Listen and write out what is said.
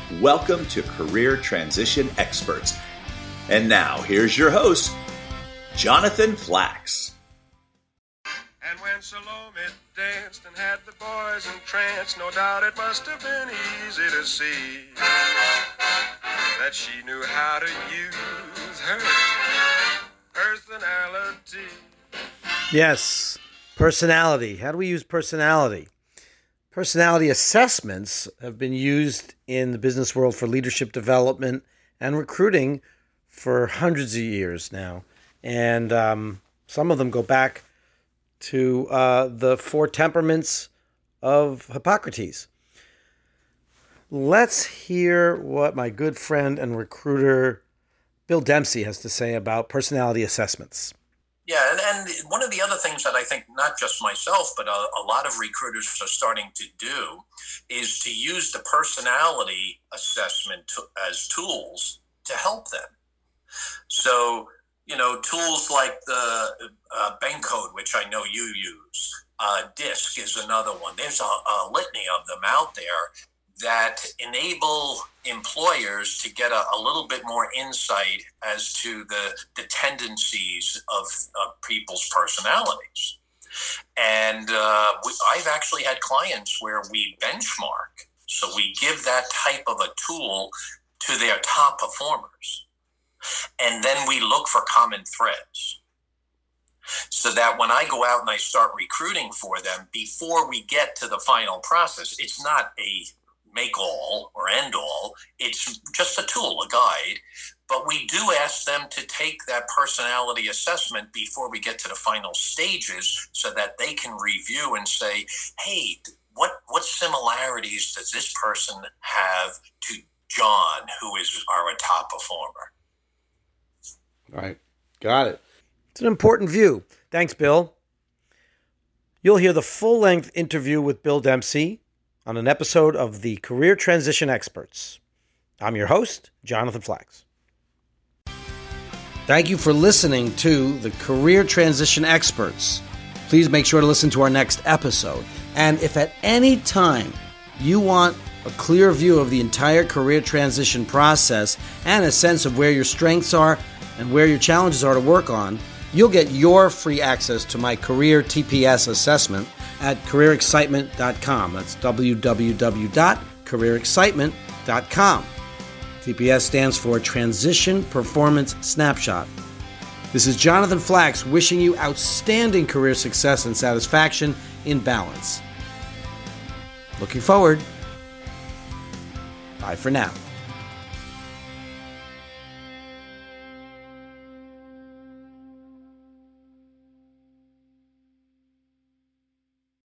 Welcome to Career Transition Experts. And now, here's your host, Jonathan Flax. And when Salome danced and had the boys entranced, no doubt it must have been easy to see that she knew how to use her personality. Yes, personality. How do we use personality? Personality assessments have been used in the business world for leadership development and recruiting for hundreds of years now. And some of them go back to the four temperaments of Hippocrates. Let's hear what my good friend and recruiter Bill Dempsey has to say about personality assessments. Yeah, and one of the other things that I think not just myself, but a lot of recruiters are starting to do is to use the personality assessment as tools to help them. So, tools like the Bancode, which I know you use, DISC is another one. There's a litany of them out there that enable employers to get a little bit more insight as to the tendencies of people's personalities. And I've actually had clients where we benchmark. So we give that type of a tool to their top performers. And then we look for common threads. So that when I go out and I start recruiting for them, before we get to the final process, it's not a make all or end all. It's just a tool, a guide. But we do ask them to take that personality assessment before we get to the final stages so that they can review and say, hey, what similarities does this person have to John, who is our top performer? Right. Got it. It's an important view. Thanks, Bill. You'll hear the full-length interview with Bill Dempsey on an episode of the Career Transition Experts. I'm your host, Jonathan Flax. Thank you for listening to the Career Transition Experts. Please make sure to listen to our next episode. And if at any time you want a clear view of the entire career transition process and a sense of where your strengths are and where your challenges are to work on, you'll get your free access to my Career TPS assessment at careerexcitement.com. That's www.careerexcitement.com. TPS stands for Transition Performance Snapshot. This is Jonathan Flax wishing you outstanding career success and satisfaction in balance. Looking forward. Bye for now.